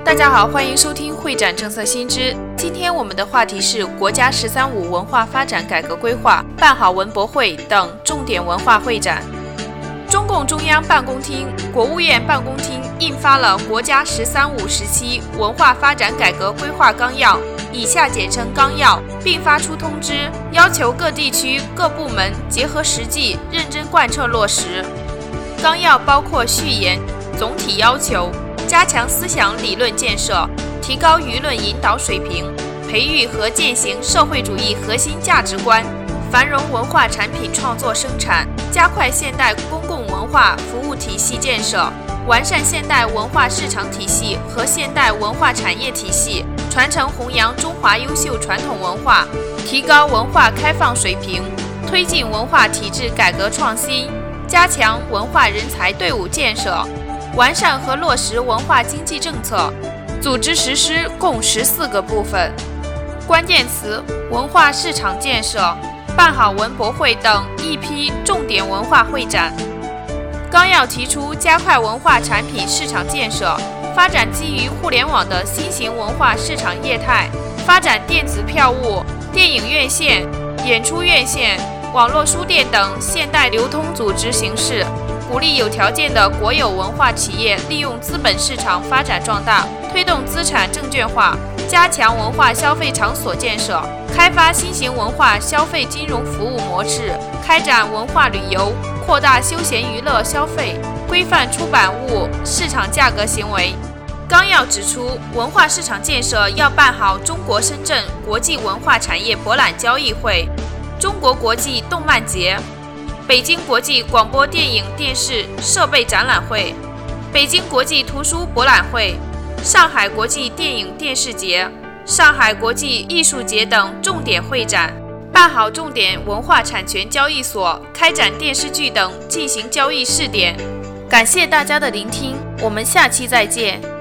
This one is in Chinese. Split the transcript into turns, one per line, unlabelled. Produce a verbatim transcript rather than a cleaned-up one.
大家好，欢迎收听会展政策新知。今天我们的话题是国家“十三五”文化发展改革规划、办好文博会等重点文化会展。中共中央办公厅、国务院办公厅印发了国家“十三五”时期文化发展改革规划纲要（以下简称纲要），并发出通知，要求各地区各部门结合实际，认真贯彻落实。纲要包括序言、总体要求。加强思想理论建设，提高舆论引导水平，培育和践行社会主义核心价值观，繁荣文化产品创作生产，加快现代公共文化服务体系建设，完善现代文化市场体系和现代文化产业体系，传承弘扬中华优秀传统文化，提高文化开放水平，推进文化体制改革创新，加强文化人才队伍建设，完善和落实文化经济政策，组织实施共十四个部分。关键词：文化市场建设、办好文博会等一批重点文化会展。纲要提出加快文化产品市场建设，发展基于互联网的新型文化市场业态，发展电子票务、电影院线、演出院线、网络书店等现代流通组织形式。鼓励有条件的国有文化企业利用资本市场发展壮大，推动资产证券化，加强文化消费场所建设，开发新型文化消费金融服务模式，开展文化旅游，扩大休闲娱乐消费，规范出版物市场价格行为。纲要指出，文化市场建设要办好中国深圳国际文化产业博览交易会、中国国际动漫节、北京国际广播电影电视设备展览会、北京国际图书博览会、上海国际电影电视节、上海国际艺术节等重点会展，办好重点文化产权交易所，开展电视剧等进行交易试点。感谢大家的聆听，我们下期再见。